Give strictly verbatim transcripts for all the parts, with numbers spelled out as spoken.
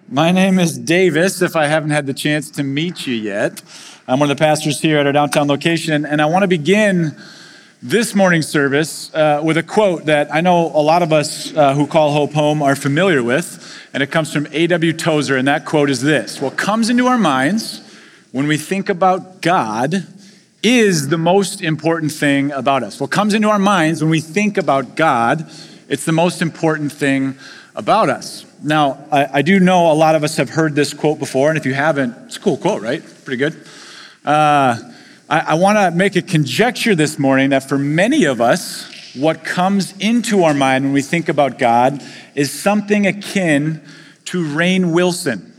My name is Davis, if I haven't had the chance to meet you yet. I'm one of the pastors here at our downtown location, and I want to begin this morning's service uh, with a quote that I know a lot of us uh, who call Hope home are familiar with, and it comes from A W Tozer, and that quote is this: "What comes into our minds when we think about God is the most important thing about us." What comes into our minds when we think about God, it's the most important thing about us. Now, I, I do know a lot of us have heard this quote before, and if you haven't, it's a cool quote, right? Pretty good. Uh, I, I want to make a conjecture this morning that for many of us, what comes into our mind when we think about God is something akin to Rainn Wilson.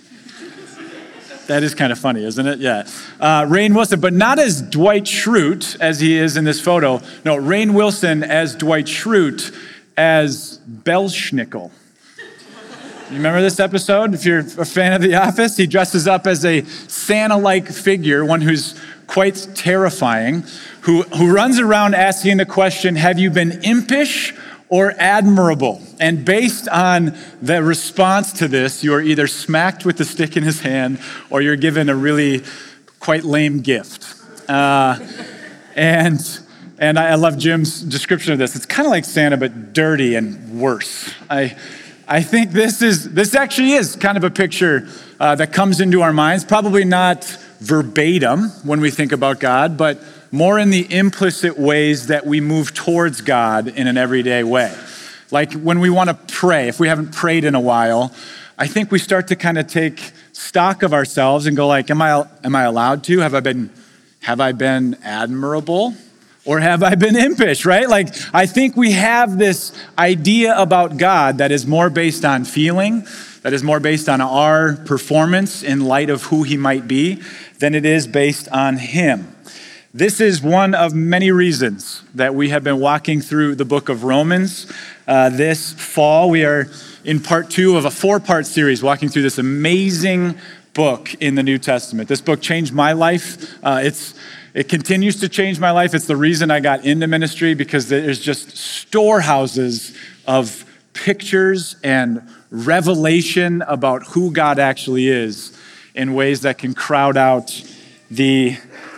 That is kind of funny, isn't it? Yeah. Uh, Rainn Wilson, but not as Dwight Schrute as he is in this photo. No, Rainn Wilson as Dwight Schrute as Belsnickel. You remember this episode? If you're a fan of The Office, he dresses up as a Santa-like figure, one who's quite terrifying, who, who runs around asking the question, have you been impish or admirable? And based on the response to this, you are either smacked with the stick in his hand or you're given a really quite lame gift. Uh, and and I, I love Jim's description of this. It's kind of like Santa, but dirty and worse. I I think this is this actually is kind of a picture uh, that comes into our minds, probably not verbatim when we think about God, but more in the implicit ways that we move towards God in an everyday way. Like when we want to pray, if we haven't prayed in a while, I think we start to kind of take stock of ourselves and go like, am I am I allowed to? Have I been have I been admirable? Or have I been impish, right? Like, I think we have this idea about God that is more based on feeling, that is more based on our performance in light of who he might be, than it is based on him. This is one of many reasons that we have been walking through the book of Romans. Uh, this fall, we are in part two of a four-part series, walking through this amazing book in the New Testament. This book changed my life. Uh, it's It continues to change my life. It's the reason I got into ministry, because there's just storehouses of pictures and revelation about who God actually is in ways that can crowd out the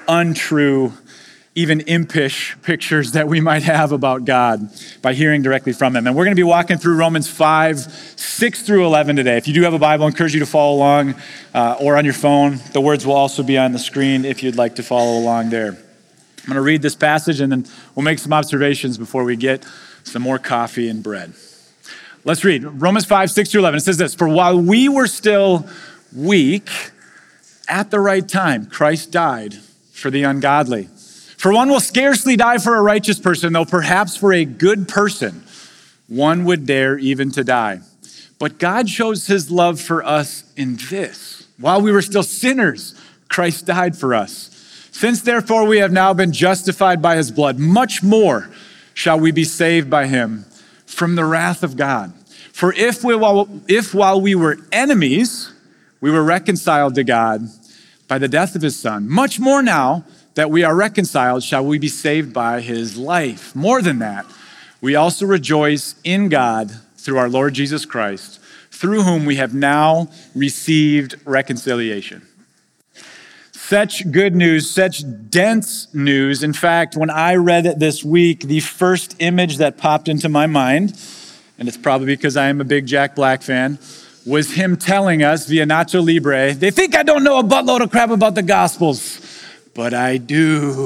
untrue, even impish pictures that we might have about God by hearing directly from him. And we're going to be walking through Romans five, six through eleven today. If you do have a Bible, I encourage you to follow along uh, or on your phone. The words will also be on the screen if you'd like to follow along there. I'm going to read this passage and then we'll make some observations before we get some more coffee and bread. Let's read Romans five, six through eleven. It says this: "For while we were still weak, at the right time, Christ died for the ungodly. For one will scarcely die for a righteous person, though perhaps for a good person one would dare even to die. But God shows his love for us in this: while we were still sinners, Christ died for us. Since therefore we have now been justified by his blood, much more shall we be saved by him from the wrath of God. For if we, while, if while we were enemies, we were reconciled to God by the death of his son, much more now that we are reconciled, shall we be saved by his life. More than that, we also rejoice in God through our Lord Jesus Christ, through whom we have now received reconciliation." Such good news, such dense news. In fact, when I read it this week, the first image that popped into my mind, and it's probably because I am a big Jack Black fan, was him telling us via Nacho Libre, "They think I don't know a buttload of crap about the Gospels, but I do."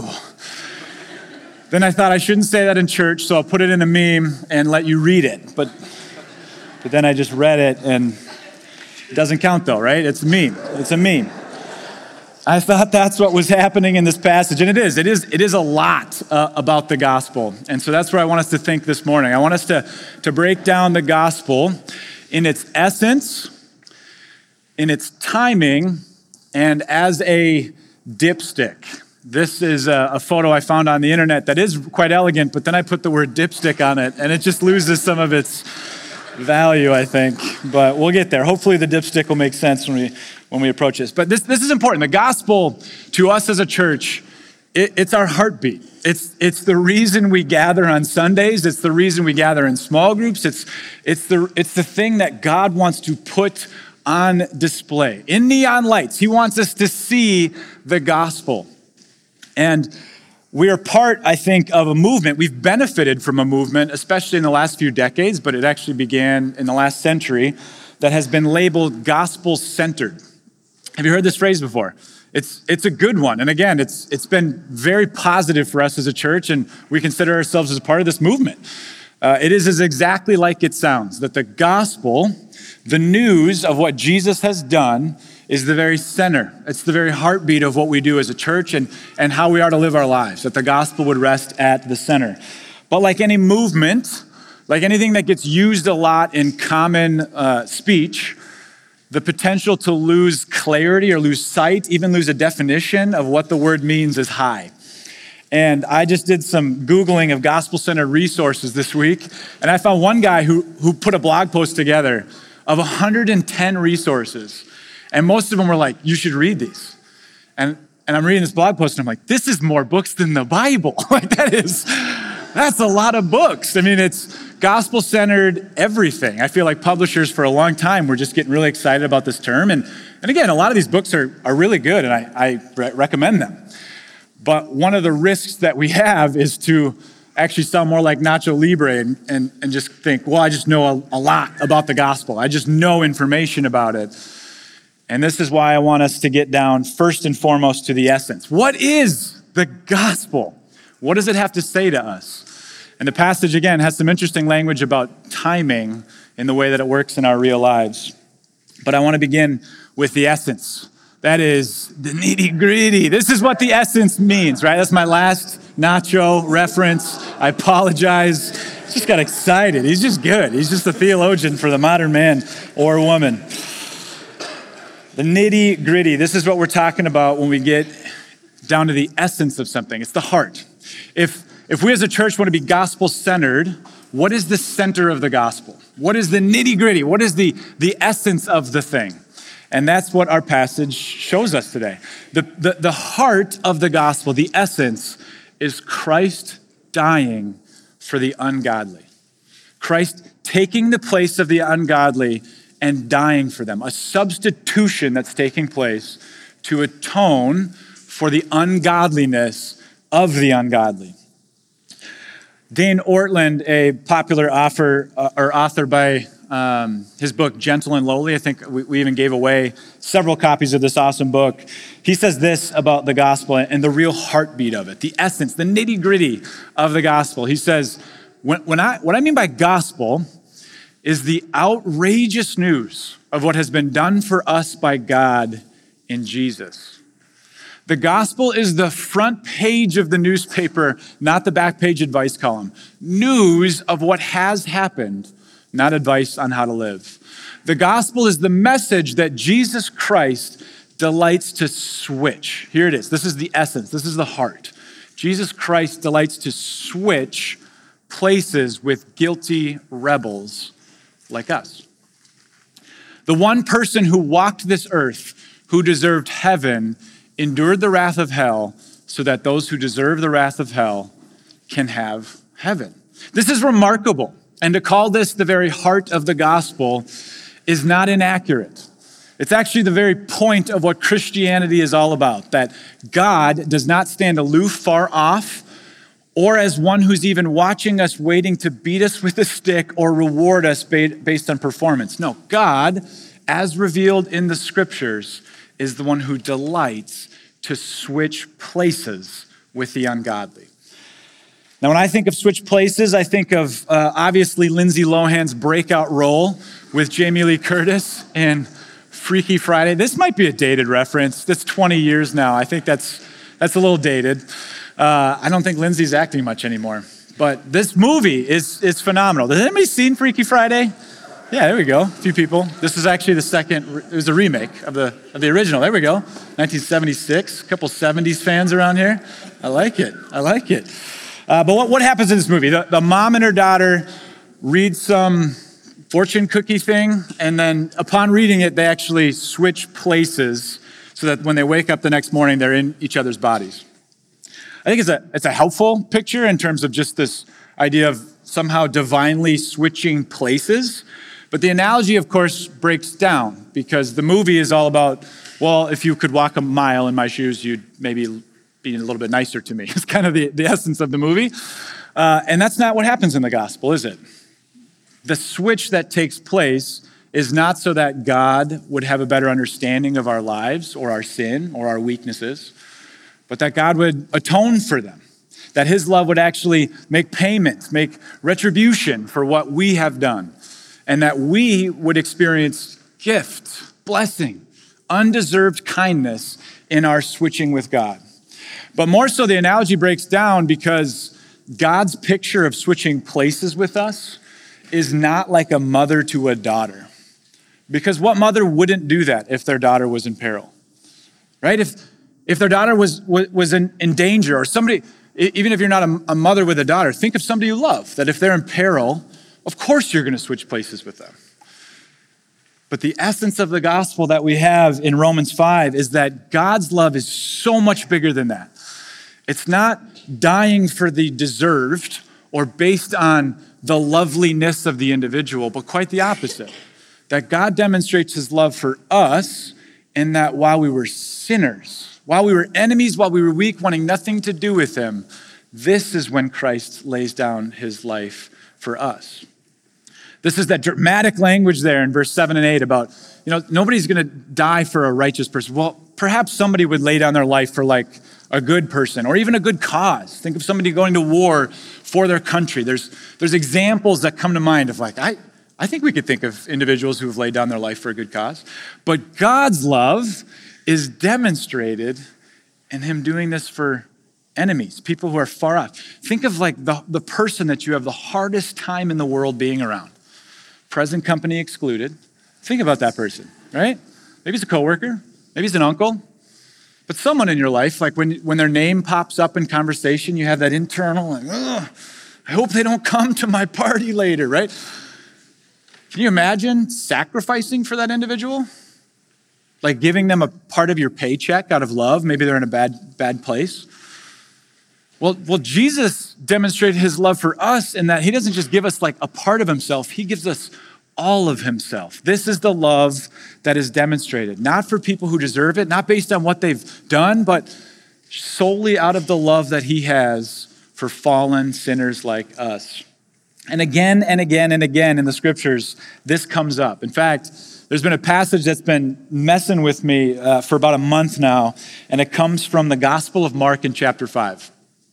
Then I thought I shouldn't say that in church, so I'll put it in a meme and let you read it. But but then I just read it, and it doesn't count though, right? It's a meme. It's a meme. I thought that's what was happening in this passage, and it is. It is, it is a lot uh, about the gospel. And so that's where I want us to think this morning. I want us to, to break down the gospel in its essence, in its timing, and as a dipstick. This is a, a photo I found on the internet that is quite elegant, but then I put the word dipstick on it, and it just loses some of its value, I think. But we'll get there. Hopefully the dipstick will make sense when we when we approach this. But this, this is important. The gospel to us as a church, it, it's our heartbeat. It's it's the reason we gather on Sundays. It's the reason we gather in small groups. It's it's the it's the thing that God wants to put on display in neon lights. He wants us to see the gospel. And we are part, I think, of a movement. We've benefited from a movement, especially in the last few decades, but it actually began in the last century, that has been labeled gospel-centered. Have you heard this phrase before? It's it's a good one. And again, it's it's been very positive for us as a church, and we consider ourselves as part of this movement. Uh, it is, is exactly like it sounds, that the gospel, the news of what Jesus has done, is the very center. It's the very heartbeat of what we do as a church and, and how we are to live our lives, that the gospel would rest at the center. But like any movement, like anything that gets used a lot in common uh, speech, the potential to lose clarity or lose sight, even lose a definition of what the word means is high. And I just did some Googling of gospel-centered resources this week, and I found one guy who, who put a blog post together of one hundred ten resources. And most of them were like, you should read these. And, and I'm reading this blog post, and I'm like, this is more books than the Bible. Like, that is, that's a lot of books. I mean, it's gospel-centered everything. I feel like publishers for a long time were just getting really excited about this term. And, and again, a lot of these books are, are really good, and I, I re- recommend them. But one of the risks that we have is to actually sound more like Nacho Libre and, and, and just think, well, I just know a, a lot about the gospel. I just know information about it. And this is why I want us to get down first and foremost to the essence. What is the gospel? What does it have to say to us? And the passage, again, has some interesting language about timing in the way that it works in our real lives. But I want to begin with the essence. That is the nitty-gritty. This is what the essence means, right? That's my last Nacho reference. I apologize. Just got excited. He's just good. He's just a theologian for the modern man or woman. The nitty-gritty. This is what we're talking about when we get down to the essence of something. It's the heart. If if we as a church want to be gospel-centered, what is the center of the gospel? What is the nitty-gritty? What is the, the essence of the thing? And that's what our passage shows us today. The, the, the heart of the gospel, the essence, is Christ dying for the ungodly. Christ taking the place of the ungodly and dying for them. A substitution that's taking place to atone for the ungodliness of the ungodly. Dane Ortland, a popular author, uh, or author by um, his book, Gentle and Lowly, I think we, we even gave away several copies of this awesome book. He says this about the gospel and the real heartbeat of it, the essence, the nitty-gritty of the gospel. He says, when, when I, what I mean by gospel is the outrageous news of what has been done for us by God in Jesus. The gospel is the front page of the newspaper, not the back page advice column. News of what has happened, not advice on how to live. The gospel is the message that Jesus Christ delights to switch. Here it is. This is the essence. This is the heart. Jesus Christ delights to switch places with guilty rebels like us. The one person who walked this earth, who deserved heaven, endured the wrath of hell so that those who deserve the wrath of hell can have heaven. This is remarkable. And to call this the very heart of the gospel is not inaccurate. It's actually the very point of what Christianity is all about, that God does not stand aloof, far off, or as one who's even watching us, waiting to beat us with a stick or reward us based on performance. No, God, as revealed in the scriptures, is the one who delights to switch places with the ungodly. Now, when I think of switch places, I think of uh, obviously Lindsay Lohan's breakout role with Jamie Lee Curtis in Freaky Friday. This might be a dated reference. That's twenty years now. I think that's that's a little dated. Uh, I don't think Lindsay's acting much anymore. But this movie is is phenomenal. Has anybody seen Freaky Friday? Yeah, there we go. A few people. This is actually the second, it was a remake of the of the original. There we go. nineteen seventy-six. A couple seventies fans around here. I like it. I like it. Uh, but what, what happens in this movie? The, the mom and her daughter read some fortune cookie thing, and then upon reading it, they actually switch places so that when they wake up the next morning, they're in each other's bodies. I think it's a it's a helpful picture in terms of just this idea of somehow divinely switching places. But the analogy, of course, breaks down because the movie is all about, well, if you could walk a mile in my shoes, you'd maybe be a little bit nicer to me. It's kind of the, the essence of the movie. Uh, and that's not what happens in the gospel, is it? The switch that takes place is not so that God would have a better understanding of our lives or our sin or our weaknesses, but that God would atone for them, that his love would actually make payment, make retribution for what we have done, and that we would experience gift, blessing, undeserved kindness in our switching with God. But more so, the analogy breaks down because God's picture of switching places with us is not like a mother to a daughter. Because what mother wouldn't do that if their daughter was in peril, right? If if their daughter was was in, in danger, or somebody, even if you're not a, a mother with a daughter, think of somebody you love, that if they're in peril, of course you're going to switch places with them. But the essence of the gospel that we have in Romans five is that God's love is so much bigger than that. It's not dying for the deserved or based on the loveliness of the individual, but quite the opposite. That God demonstrates his love for us in that while we were sinners, while we were enemies, while we were weak, wanting nothing to do with him, this is when Christ lays down his life for us. This is that dramatic language there in verse seven and eight about, you know, nobody's going to die for a righteous person. Well, perhaps somebody would lay down their life for like a good person or even a good cause. Think of somebody going to war for their country. There's there's examples that come to mind of like, I, I think we could think of individuals who have laid down their life for a good cause. But God's love is demonstrated in him doing this for enemies, people who are far off. Think of like the, the person that you have the hardest time in the world being around. Present company excluded. Think about that person, right? Maybe it's a coworker, maybe it's an uncle, but someone in your life, like when, when their name pops up in conversation, you have that internal, like, ugh, I hope they don't come to my party later, right? Can you imagine sacrificing for that individual? Like giving them a part of your paycheck out of love? Maybe they're in a bad, bad place. Well, well, Jesus demonstrated his love for us in that he doesn't just give us like a part of himself, he gives us all of himself. This is the love that is demonstrated, not for people who deserve it, not based on what they've done, but solely out of the love that he has for fallen sinners like us. And again and again and again in the scriptures, this comes up. In fact, there's been a passage that's been messing with me uh, for about a month now, and it comes from the Gospel of Mark in chapter five.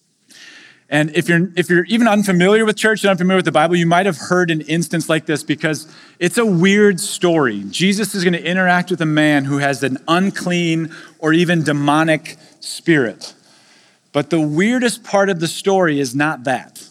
And if you're if you're even unfamiliar with church and unfamiliar with the Bible, you might have heard an instance like this because it's a weird story. Jesus is going to interact with a man who has an unclean or even demonic spirit. But the weirdest part of the story is not that.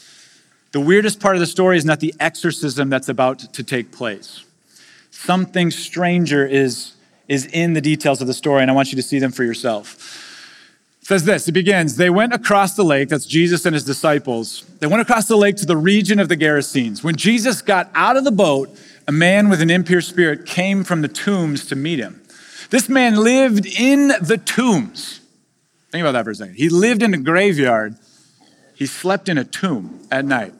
The weirdest part of the story is not the exorcism that's about to take place. Something stranger is, is in the details of the story, and I want you to see them for yourself. It says this, it begins, they went across the lake, that's Jesus and his disciples. They went across the lake to the region of the Gerasenes. When Jesus got out of the boat, a man with an impure spirit came from the tombs to meet him. This man lived in the tombs. Think about that for a second. He lived in a graveyard. He slept in a tomb at night.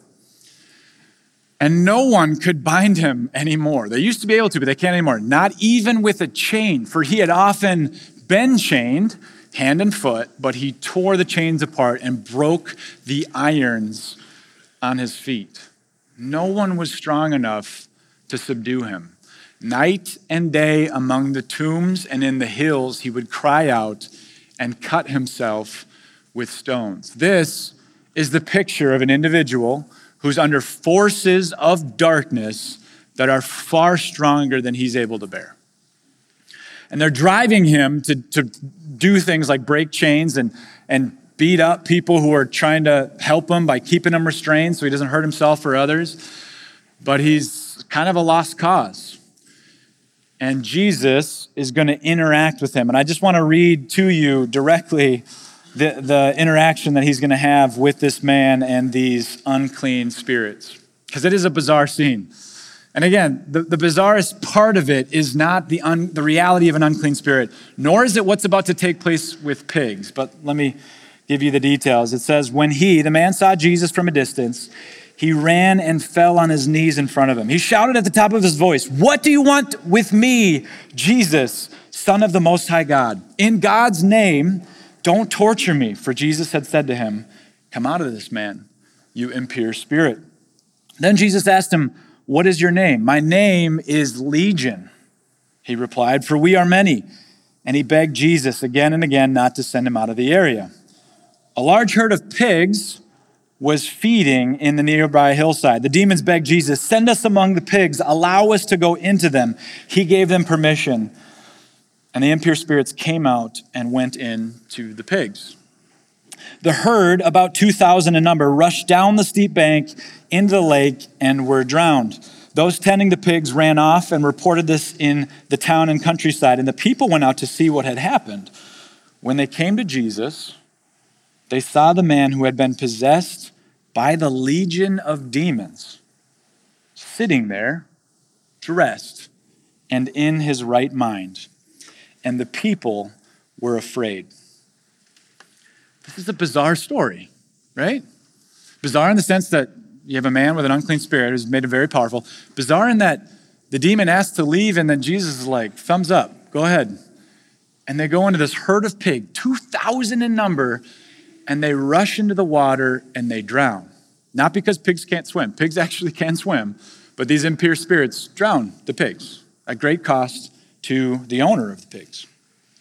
And no one could bind him anymore. They used to be able to, but they can't anymore. Not even with a chain, for he had often been chained, hand and foot, but he tore the chains apart and broke the irons on his feet. No one was strong enough to subdue him. Night and day among the tombs and in the hills, he would cry out and cut himself with stones. This is the picture of an individual who's under forces of darkness that are far stronger than he's able to bear. And they're driving him to, to do things like break chains and, and beat up people who are trying to help him by keeping him restrained so he doesn't hurt himself or others. But he's kind of a lost cause. And Jesus is going to interact with him. And I just want to read to you directly the, the interaction that he's going to have with this man and these unclean spirits. Because it is a bizarre scene. And again, the, the bizarrest part of it is not the, un, the reality of an unclean spirit, nor is it what's about to take place with pigs. But let me give you the details. It says, when he, the man, saw Jesus from a distance, he ran and fell on his knees in front of him. He shouted at the top of his voice, "What do you want with me, Jesus, Son of the Most High God? In God's name, don't torture me." For Jesus had said to him, "Come out of this man, you impure spirit." Then Jesus asked him, "What is your name?" "My name is Legion," he replied, "for we are many." And he begged Jesus again and again not to send him out of the area. A large herd of pigs was feeding in the nearby hillside. The demons begged Jesus, "Send us among the pigs, allow us to go into them." He gave them permission, and the impure spirits came out and went into the pigs. The herd, about two thousand in number, rushed down the steep bank into the lake and were drowned. Those tending the pigs ran off and reported this in the town and countryside, and the people went out to see what had happened. When they came to Jesus, they saw the man who had been possessed by the legion of demons sitting there, dressed, and in his right mind. And the people were afraid. This is a bizarre story, right? Bizarre in the sense that you have a man with an unclean spirit who's made it very powerful. Bizarre in that the demon asks to leave, and then Jesus is like, thumbs up, go ahead. And they go into this herd of pigs, two thousand in number, and they rush into the water and they drown. Not because pigs can't swim. Pigs actually can swim, but these impure spirits drown the pigs at great cost to the owner of the pigs.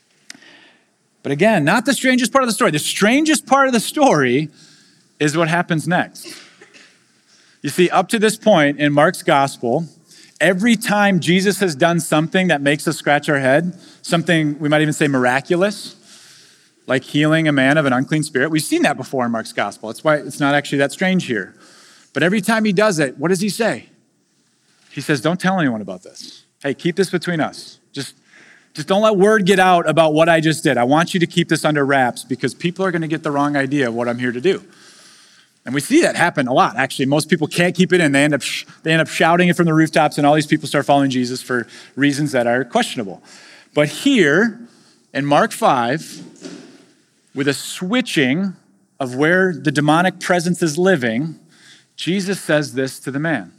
But again, not the strangest part of the story. The strangest part of the story is what happens next. You see, up to this point in Mark's gospel, every time Jesus has done something that makes us scratch our head, something we might even say miraculous, like healing a man of an unclean spirit. We've seen that before in Mark's gospel. That's why it's not actually that strange here. But every time he does it, what does he say? He says, don't tell anyone about this. Hey, keep this between us. Just, just don't let word get out about what I just did. I want you to keep this under wraps because people are going to get the wrong idea of what I'm here to do. And we see that happen a lot, actually. Most people can't keep it in. They end up, sh- they end up shouting it from the rooftops, and all these people start following Jesus for reasons that are questionable. But here in Mark five, with a switching of where the demonic presence is living, Jesus says this to the man.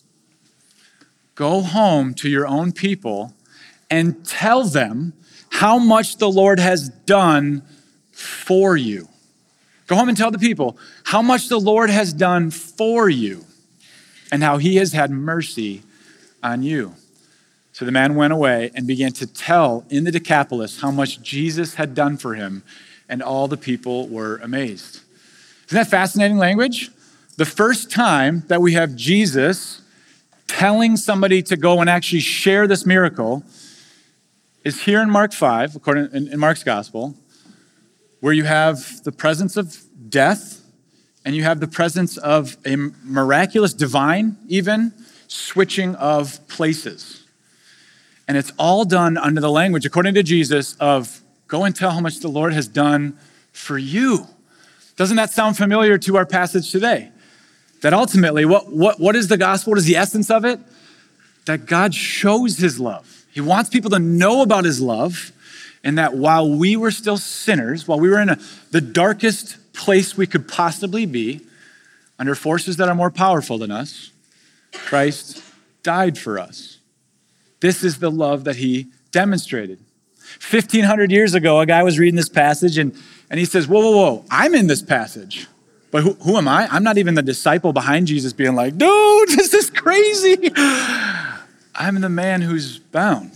Go home to your own people and tell them how much the Lord has done for you. Go home and tell the people how much the Lord has done for you and how he has had mercy on you. So the man went away and began to tell in the Decapolis how much Jesus had done for him, and all the people were amazed. Isn't that fascinating language? The first time that we have Jesus telling somebody to go and actually share this miracle is here in Mark five, according in, in Mark's gospel, where you have the presence of death and you have the presence of a miraculous, divine, even switching of places. And it's all done under the language, according to Jesus, of go and tell how much the Lord has done for you. Doesn't that sound familiar to our passage today? That ultimately, what, what, what is the gospel? What is the essence of it? That God shows his love. He wants people to know about his love, and that while we were still sinners, while we were in a, the darkest place we could possibly be, under forces that are more powerful than us, Christ died for us. This is the love that he demonstrated. fifteen hundred years ago, a guy was reading this passage and, and he says, whoa, whoa, whoa, I'm in this passage. But who, who am I? I'm not even the disciple behind Jesus being like, dude, this is crazy. I'm the man who's bound.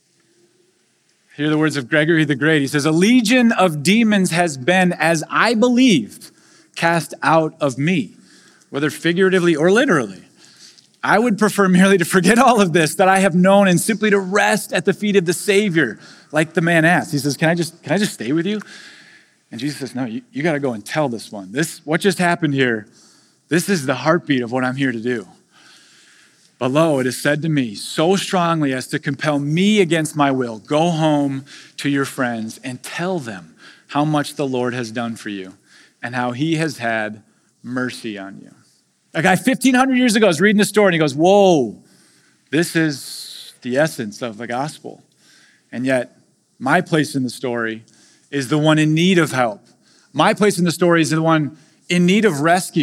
Hear the words of Gregory the Great. He says, a legion of demons has been, as I believed, cast out of me, whether figuratively or literally. I would prefer merely to forget all of this that I have known and simply to rest at the feet of the Savior, like the man asked. He says, can I just, can I just stay with you? And Jesus says, no, you, you got to go and tell this one. This, what just happened here, this is the heartbeat of what I'm here to do. But lo, it is said to me so strongly as to compel me against my will, go home to your friends and tell them how much the Lord has done for you and how he has had mercy on you. A guy fifteen hundred years ago is reading the story and he goes, whoa, this is the essence of the gospel. And yet my place in the story is the one in need of help. My place in the story is the one in need of rescue.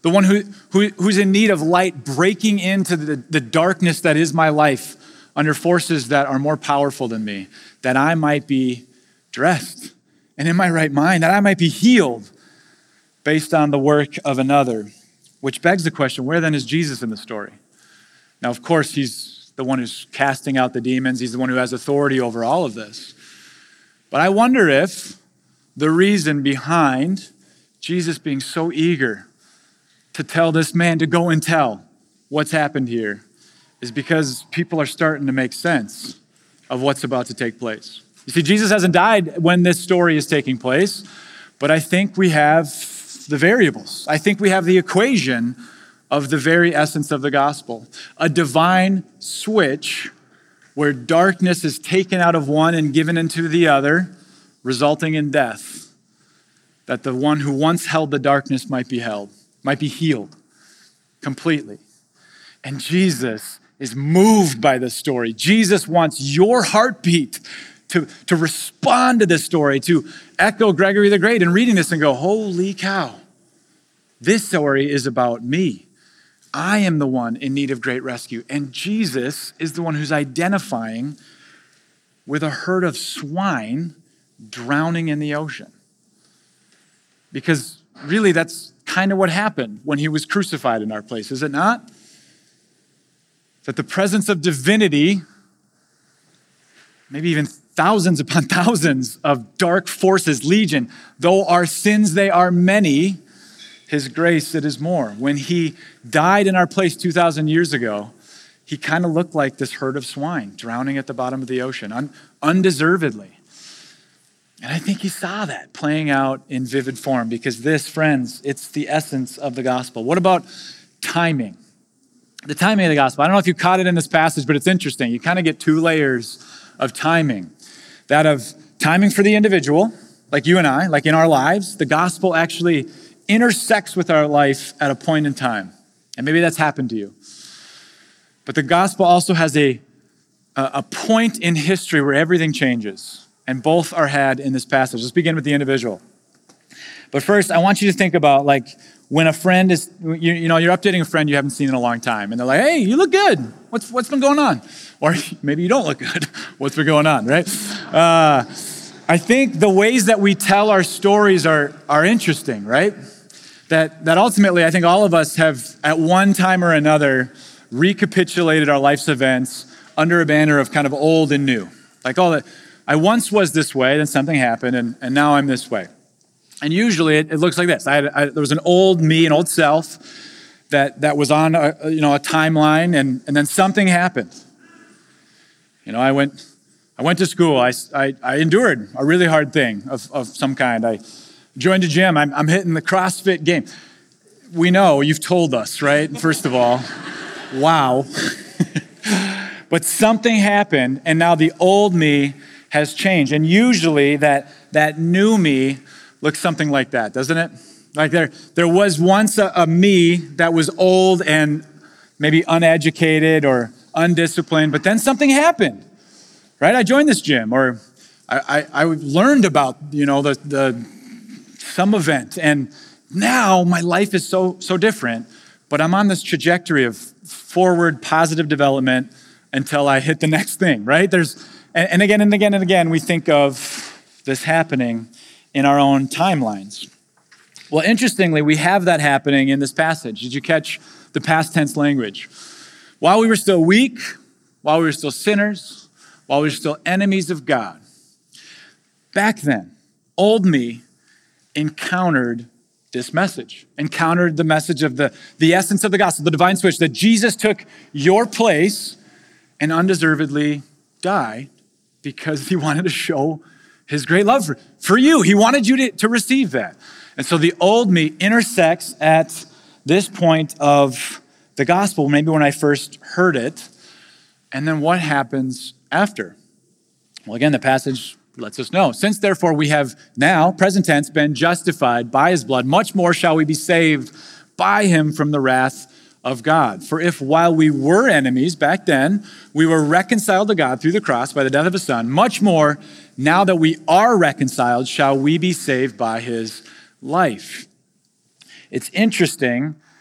the one who, who, who's in need of light breaking into the, the darkness that is my life under forces that are more powerful than me, that I might be dressed and in my right mind, that I might be healed based on the work of another. Which begs the question, where then is Jesus in the story? Now, of course, he's the one who's casting out the demons. He's the one who has authority over all of this. But I wonder if the reason behind Jesus being so eager to tell this man to go and tell what's happened here is because people are starting to make sense of what's about to take place. You see, Jesus hasn't died when this story is taking place, but I think we have the variables. I think we have the equation of the very essence of the gospel. A divine switch where darkness is taken out of one and given into the other, resulting in death. That the one who once held the darkness might be held, might be healed completely. And Jesus is moved by this story. Jesus wants your heartbeat to, to respond to this story, to echo Gregory the Great in reading this and go, holy cow, this story is about me. I am the one in need of great rescue. And Jesus is the one who's identifying with a herd of swine drowning in the ocean. Because really that's kind of what happened when he was crucified in our place, is it not? That the presence of divinity, maybe even thousands upon thousands of dark forces, legion, though our sins they are many, his grace it is more. When he died in our place two thousand years ago, he kind of looked like this herd of swine drowning at the bottom of the ocean, un- undeservedly. And I think he saw that playing out in vivid form because this, friends, it's the essence of the gospel. What about timing? The timing of the gospel. I don't know if you caught it in this passage, but it's interesting. You kind of get two layers of timing. That of timing for the individual, like you and I, like in our lives. The gospel actually intersects with our life at a point in time. And maybe that's happened to you. But the gospel also has a, a point in history where everything changes. And both are had in this passage. Let's begin with the individual. But first, I want you to think about like when a friend is, you, you know, you're updating a friend you haven't seen in a long time. And they're like, hey, you look good. What's what's been going on? Or maybe you don't look good. What's been going on, right? Uh, I think the ways that we tell our stories are, are interesting, right? That, that ultimately, I think all of us have at one time or another recapitulated our life's events under a banner of kind of old and new. Like all that. I once was this way, then something happened, and, and now I'm this way. And usually it, it looks like this. I had, I, there was an old me, an old self that, that was on a, you know, a timeline, and, and then something happened. You know, I went I went to school. I, I, I endured a really hard thing of, of some kind. I joined a gym. I'm, I'm hitting the CrossFit game. We know, you've told us, right? First of all, wow. But something happened, and now the old me has changed. And usually that, that new me looks something like that, doesn't it? Like there, there was once a, a me that was old and maybe uneducated or undisciplined, but then something happened, right? I joined this gym, or I, I, I learned about, you know, the, the some event, and now my life is so, so different, but I'm on this trajectory of forward positive development until I hit the next thing, right? There's, and, and again and again and again, we think of this happening in our own timelines. Well, interestingly, we have that happening in this passage. Did you catch the past tense language? While we were still weak, while we were still sinners, while we were still enemies of God, back then, old me encountered this message, encountered the message of the, the essence of the gospel, the divine switch, that Jesus took your place and undeservedly died because he wanted to show his great love for, for you. He wanted you to, to receive that. And so the old me intersects at this point of the gospel, maybe when I first heard it. And then what happens after? Well, again, the passage lets us know. Since therefore we have now, present tense, been justified by his blood, much more shall we be saved by him from the wrath of God. For if while we were enemies back then, we were reconciled to God through the cross by the death of his son, much more now that we are reconciled, shall we be saved by his life. It's interesting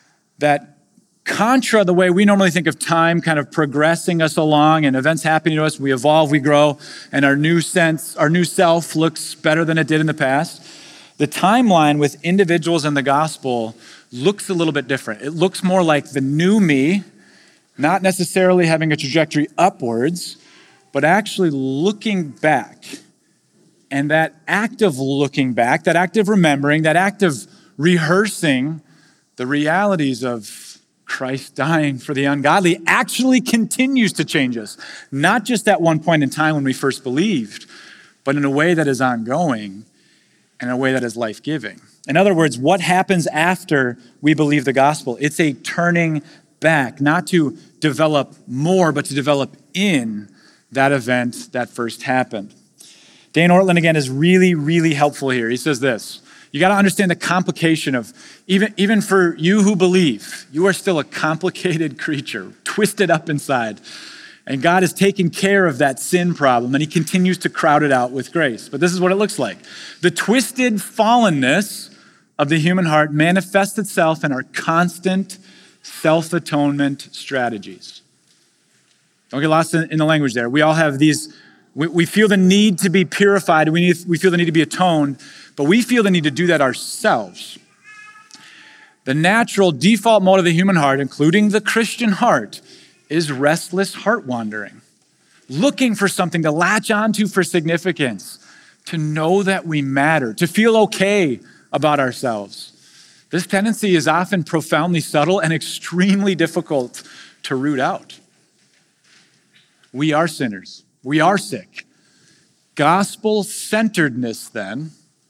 that contra the way we normally think of time kind of progressing us along and events happening to us, we evolve, we grow, and our new sense, our new self looks better than it did in the past. The timeline with individuals in the gospel looks a little bit different. It looks more like the new me, not necessarily having a trajectory upwards, but actually looking back. And that act of looking back, that act of remembering, that act of rehearsing the realities of Christ dying for the ungodly actually continues to change us. Not just at one point in time when we first believed, but in a way that is ongoing and a way that is life-giving. In other words, what happens after we believe the gospel? It's a turning back, not to develop more, but to develop in that event that first happened. Dane Ortlund, again, is really, really helpful here. He says this: you got to understand the complication of, even, even for you who believe, you are still a complicated creature, twisted up inside. And God has taken care of that sin problem, and he continues to crowd it out with grace. But this is what it looks like. The twisted fallenness of the human heart manifests itself in our constant self-atonement strategies. Don't get lost in, in the language there. We all have these, we, we feel the need to be purified, we, need, we feel the need to be atoned, but we feel the need to do that ourselves. The natural default mode of the human heart, including the Christian heart, is restless heart wandering, looking for something to latch onto for significance, to know that we matter, to feel okay about ourselves. This tendency is often profoundly subtle and extremely difficult to root out. We are sinners. We are sick. Gospel-centeredness, then,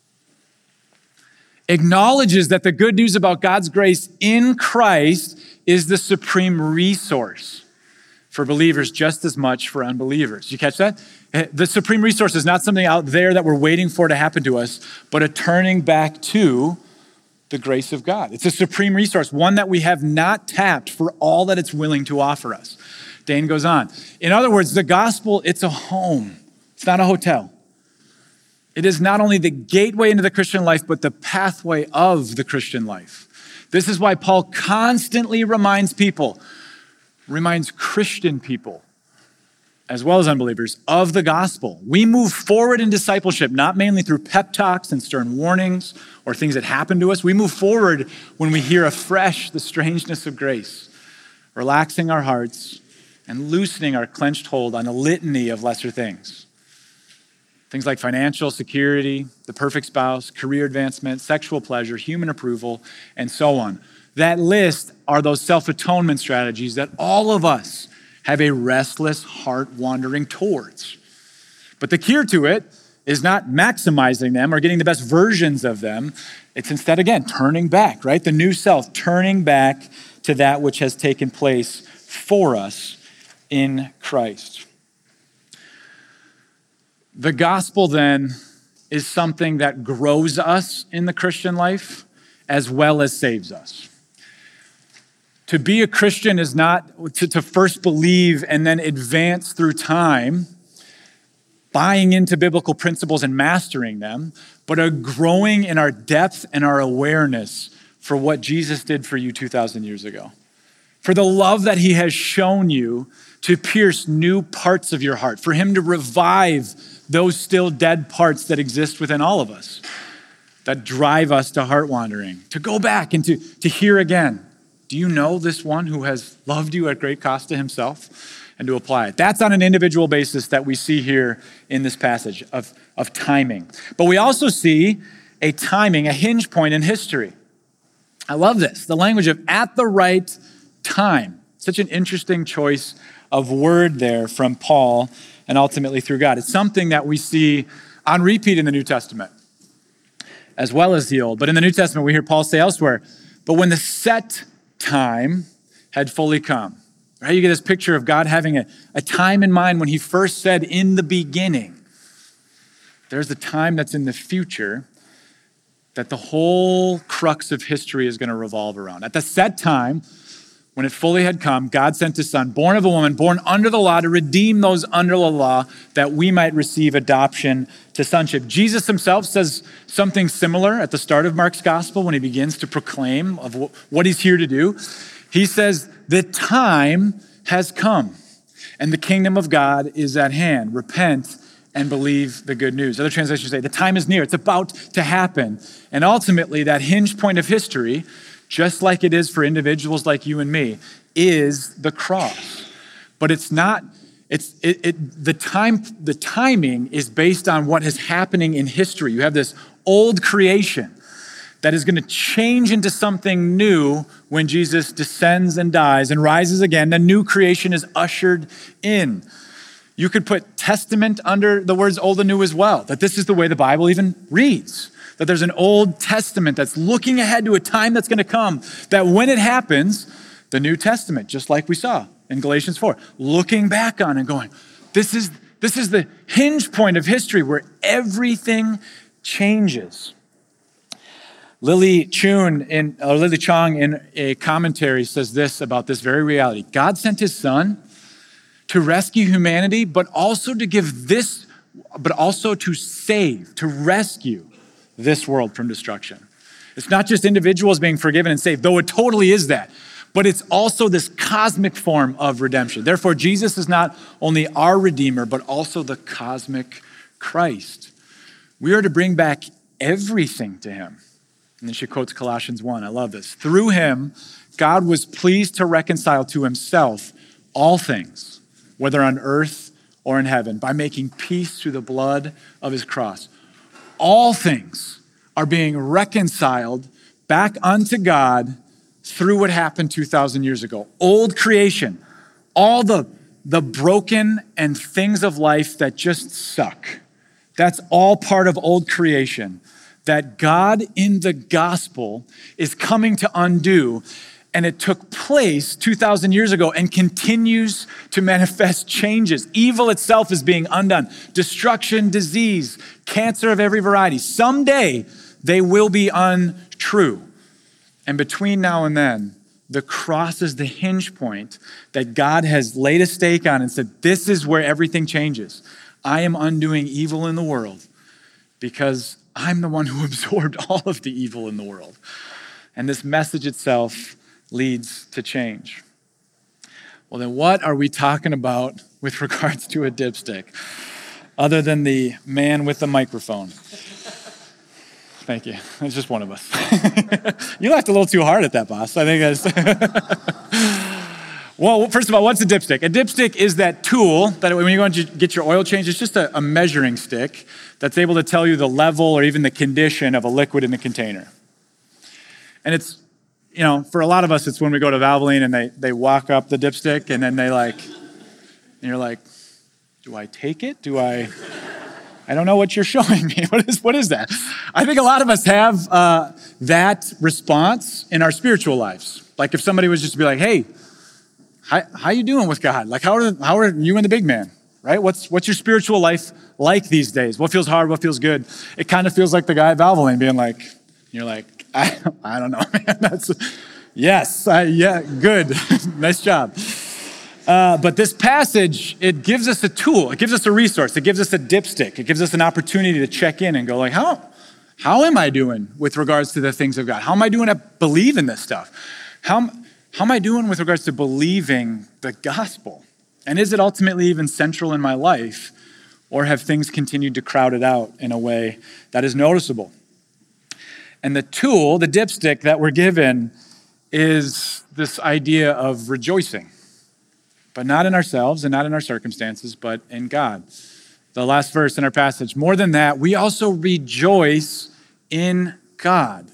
acknowledges that the good news about God's grace in Christ is the supreme resource for believers just as much for unbelievers. You catch that? The supreme resource is not something out there that we're waiting for to happen to us, but a turning back to the grace of God. It's a supreme resource, one that we have not tapped for all that it's willing to offer us. Dane goes on. In other words, the gospel, it's a home. It's not a hotel. It is not only the gateway into the Christian life, but the pathway of the Christian life. This is why Paul constantly reminds people, reminds Christian people, as well as unbelievers, of the gospel. We move forward in discipleship, not mainly through pep talks and stern warnings or things that happen to us. We move forward when we hear afresh the strangeness of grace, relaxing our hearts and loosening our clenched hold on a litany of lesser things. Things like financial security, the perfect spouse, career advancement, sexual pleasure, human approval, and so on. That list are those self-atonement strategies that all of us have a restless heart wandering towards. But the key to it is not maximizing them or getting the best versions of them. It's instead, again, turning back, right? The new self, turning back to that which has taken place for us in Christ. The gospel, then, is something that grows us in the Christian life as well as saves us. To be a Christian is not to, to first believe and then advance through time, buying into biblical principles and mastering them, but a growing in our depth and our awareness for what Jesus did for you two thousand years ago. For the love that he has shown you to pierce new parts of your heart, for him to revive those still dead parts that exist within all of us, that drive us to heart wandering, to go back and to, to hear again. Do you know this one who has loved you at great cost to himself? And to apply it. That's on an individual basis that we see here in this passage of, of timing. But we also see a timing, a hinge point in history. I love this, the language of at the right time. Such an interesting choice of word there from Paul and ultimately through God. It's something that we see on repeat in the New Testament as well as the Old. But in the New Testament, we hear Paul say elsewhere, but when the set time had fully come. Right? You get this picture of God having a, a time in mind when he first said in the beginning. There's the time that's in the future that the whole crux of history is going to revolve around. At the set time, when it fully had come, God sent his son, born of a woman, born under the law, to redeem those under the law, that we might receive adoption to sonship. Jesus himself says something similar at the start of Mark's gospel when he begins to proclaim of what he's here to do. He says, the time has come and the kingdom of God is at hand. Repent and believe the good news. Other translations say the time is near. It's about to happen. And ultimately, that hinge point of history, just like it is for individuals like you and me, is the cross. But it's not, it's it, it the time, the timing is based on what is happening in history. You have this old creation that is going to change into something new when Jesus descends and dies and rises again. The new creation is ushered in. You could put testament under the words old and new as well, that this is the way the Bible even reads. That there's an Old Testament that's looking ahead to a time that's going to come, that when it happens, the New Testament, just like we saw in Galatians four, looking back on and going, this is, this is the hinge point of history where everything changes. Lily Chun in, or Lily Chong in a commentary says this about this very reality. God sent his son to rescue humanity, but also to give this, but also to save, to rescue this world from destruction. It's not just individuals being forgiven and saved, though it totally is that, but it's also this cosmic form of redemption. Therefore, Jesus is not only our Redeemer, but also the cosmic Christ. We are to bring back everything to him. And then she quotes Colossians one. I love this. Through him, God was pleased to reconcile to himself all things, whether on earth or in heaven, by making peace through the blood of his cross. All things are being reconciled back unto God through what happened two thousand years ago. Old creation, all the, the broken and things of life that just suck. That's all part of old creation that God in the gospel is coming to undo. And it took place two thousand years ago and continues to manifest changes. Evil itself is being undone. Destruction, disease, cancer of every variety. Someday they will be untrue. And between now and then, the cross is the hinge point that God has laid a stake on and said, this is where everything changes. I am undoing evil in the world because I'm the one who absorbed all of the evil in the world. And this message itself leads to change. Well, then what are we talking about with regards to a dipstick, other than the man with the microphone? Thank you. It's just one of us. You laughed a little too hard at that, boss. I think that's... Well, first of all, what's a dipstick? A dipstick is that tool that when you go and get your oil changed, it's just a, a measuring stick that's able to tell you the level or even the condition of a liquid in the container. And it's, you know, for a lot of us, it's when we go to Valvoline and they they walk up the dipstick and then they like, and you're like, do I take it? Do I, I don't know what you're showing me. What is what is that? I think a lot of us have uh, that response in our spiritual lives. Like if somebody was just to be like, hey, how, how you doing with God? Like how are, how are you and the big man, right? What's, what's your spiritual life like these days? What feels hard? What feels good? It kind of feels like the guy at Valvoline being like, you're like, I, I don't know, man. That's, yes, I, yeah, good. Nice job. Uh, but this passage, it gives us a tool. It gives us a resource. It gives us a dipstick. It gives us an opportunity to check in and go like, how, how am I doing with regards to the things of God? How am I doing to believe in this stuff? How, how am I doing with regards to believing the gospel? And is it ultimately even central in my life? Or have things continued to crowd it out in a way that is noticeable? And the tool, the dipstick that we're given is this idea of rejoicing, but not in ourselves and not in our circumstances, but in God. The last verse in our passage, more than that, we also rejoice in God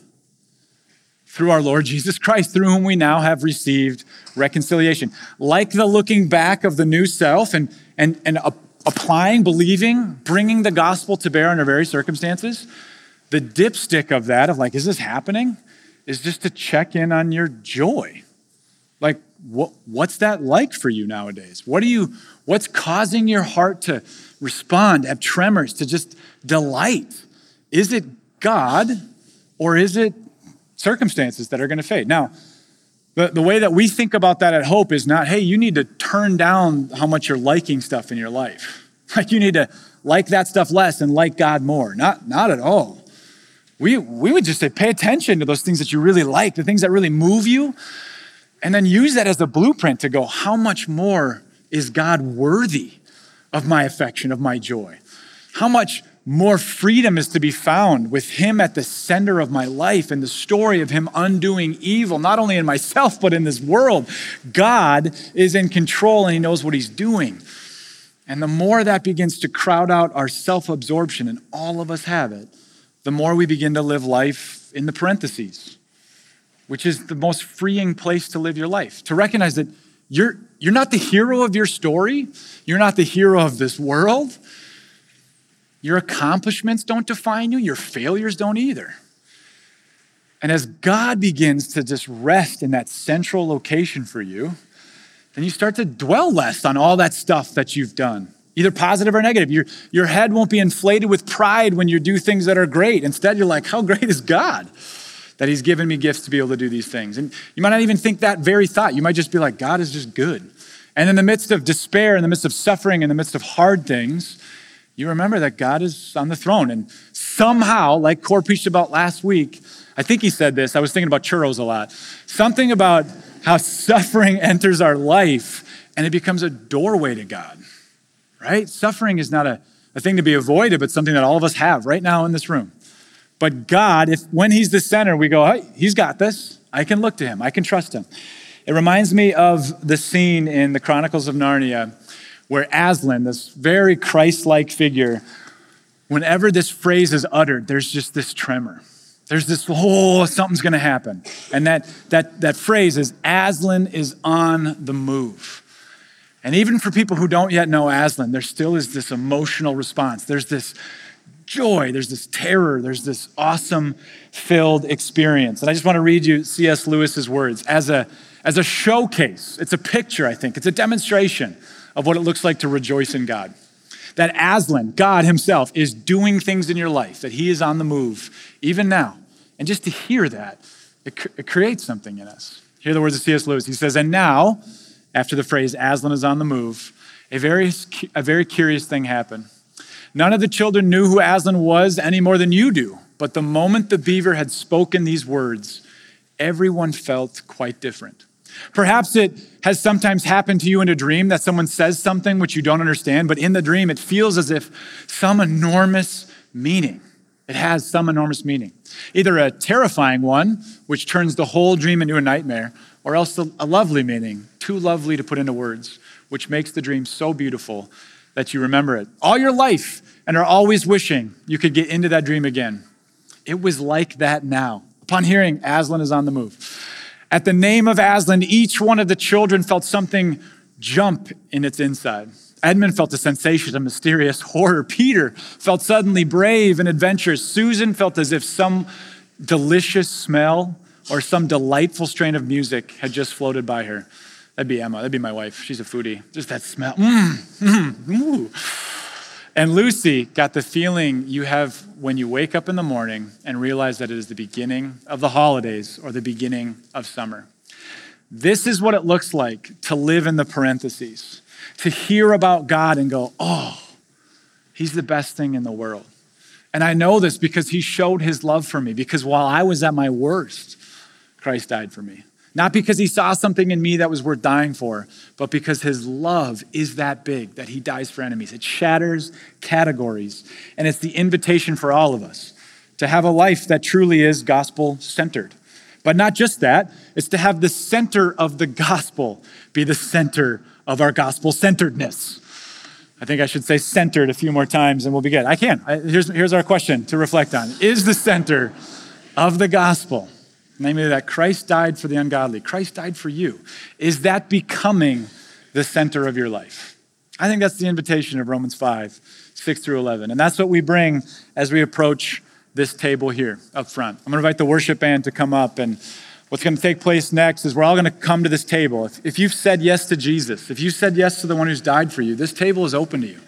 through our Lord Jesus Christ, through whom we now have received reconciliation. Like the looking back of the new self and, and, and a, applying, believing, bringing the gospel to bear in our very circumstances, the dipstick of that, of like, is this happening? Is just to check in on your joy. Like, what, what's that like for you nowadays? What are you, what's causing your heart to respond, have tremors, to just delight? Is it God or is it circumstances that are going to fade? Now, The, the way that we think about that at Hope is not, hey, you need to turn down how much you're liking stuff in your life. Like you need to like that stuff less and like God more. Not, not at all. We, we would just say, pay attention to those things that you really like, the things that really move you, and then use that as a blueprint to go, how much more is God worthy of my affection, of my joy? How much more freedom is to be found with him at the center of my life and the story of him undoing evil, not only in myself, but in this world. God is in control and he knows what he's doing. And the more that begins to crowd out our self-absorption, and all of us have it, the more we begin to live life in the parentheses, which is the most freeing place to live your life. To recognize that you're, you're not the hero of your story. You're not the hero of this world. Your accomplishments don't define you. Your failures don't either. And as God begins to just rest in that central location for you, then you start to dwell less on all that stuff that you've done, either positive or negative. Your, your head won't be inflated with pride when you do things that are great. Instead, you're like, how great is God that he's given me gifts to be able to do these things? And you might not even think that very thought. You might just be like, God is just good. And in the midst of despair, in the midst of suffering, in the midst of hard things, you remember that God is on the throne. And somehow, like Core preached about last week, I think he said this, I was thinking about churros a lot, something about how suffering enters our life and it becomes a doorway to God, right? Suffering is not a, a thing to be avoided, but something that all of us have right now in this room. But God, if when he's the center, we go, hey, he's got this. I can look to him. I can trust him. It reminds me of the scene in the Chronicles of Narnia where Aslan, this very Christ-like figure, whenever this phrase is uttered, there's just this tremor. There's this, oh, something's going to happen. And that, that, that phrase is, Aslan is on the move. And even for people who don't yet know Aslan, there still is this emotional response. There's this joy, there's this terror, there's this awesome filled experience. And I just want to read you C S Lewis's words as a, as a showcase. It's a picture, I think. It's a demonstration of what it looks like to rejoice in God. That Aslan, God himself, is doing things in your life, that he is on the move, even now. And just to hear that, it, it creates something in us. Hear the words of C S Lewis. He says, and now, after the phrase, Aslan is on the move, a very, a very curious thing happened. None of the children knew who Aslan was any more than you do. But the moment the beaver had spoken these words, everyone felt quite different. Perhaps it has sometimes happened to you in a dream that someone says something which you don't understand, but in the dream, it feels as if some enormous meaning. It has some enormous meaning. Either a terrifying one, which turns the whole dream into a nightmare, or else a lovely meaning, too lovely to put into words, which makes the dream so beautiful that you remember it all your life and are always wishing you could get into that dream again. It was like that now. Upon hearing Aslan is on the move. At the name of Aslan, each one of the children felt something jump in its inside. Edmund felt a sensation of mysterious horror. Peter felt suddenly brave and adventurous. Susan felt as if some delicious smell or some delightful strain of music had just floated by her. That'd be Emma. That'd be my wife. She's a foodie. Just that smell. Mm, mm, ooh. And Lucy got the feeling you have when you wake up in the morning and realize that it is the beginning of the holidays or the beginning of summer. This is what it looks like to live in the parentheses, to hear about God and go, oh, he's the best thing in the world. And I know this because he showed his love for me, because while I was at my worst, Christ died for me. Not because he saw something in me that was worth dying for, but because his love is that big that he dies for enemies. It shatters categories, and it's the invitation for all of us to have a life that truly is gospel-centered. But not just that, it's to have the center of the gospel be the center of our gospel-centeredness. I think I should say centered a few more times and we'll be good. I can. I, here's, here's our question to reflect on. Is the center of the gospel, namely that Christ died for the ungodly, Christ died for you, is that becoming the center of your life? I think that's the invitation of Romans five, six through eleven. And that's what we bring as we approach this table here up front. I'm gonna invite the worship band to come up, and what's gonna take place next is we're all gonna come to this table. If, if you've said yes to Jesus, if you said yes to the one who's died for you, this table is open to you.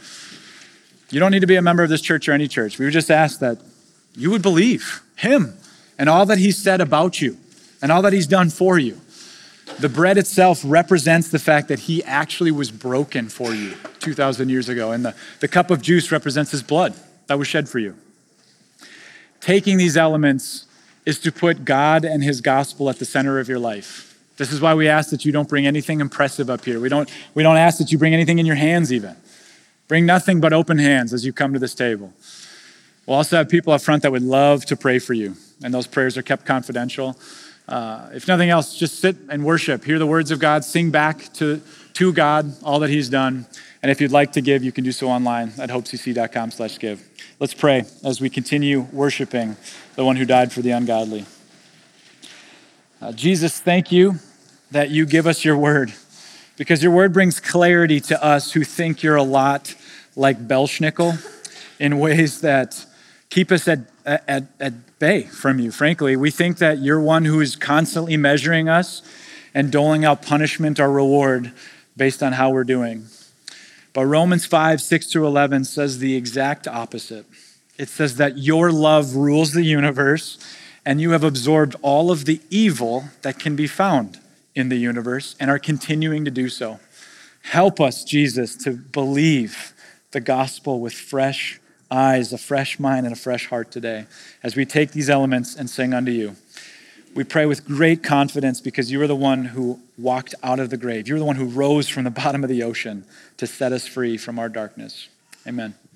You don't need to be a member of this church or any church. We would just ask that you would believe him and all that he said about you and all that he's done for you. The bread itself represents the fact that he actually was broken for you two thousand years ago. And the, the cup of juice represents his blood that was shed for you. Taking these elements is to put God and his gospel at the center of your life. This is why we ask that you don't bring anything impressive up here. We don't, we don't ask that you bring anything in your hands even. Bring nothing but open hands as you come to this table. We'll also have people up front that would love to pray for you, and those prayers are kept confidential. Uh, if nothing else, just sit and worship. Hear the words of God. Sing back to, to God all that he's done. And if you'd like to give, you can do so online at hopecc.com slash give. Let's pray as we continue worshiping the one who died for the ungodly. Uh, Jesus, thank you that you give us your word, because your word brings clarity to us who think you're a lot like Belsnickel in ways that keep us at, at, at bay from you. Frankly, we think that you're one who is constantly measuring us and doling out punishment or reward based on how we're doing. But Romans five, six through eleven says the exact opposite. It says that your love rules the universe and you have absorbed all of the evil that can be found in the universe and are continuing to do so. Help us, Jesus, to believe the gospel with fresh eyes, a fresh mind, and a fresh heart today as we take these elements and sing unto you. We pray with great confidence because you are the one who walked out of the grave. You're the one who rose from the bottom of the ocean to set us free from our darkness. Amen.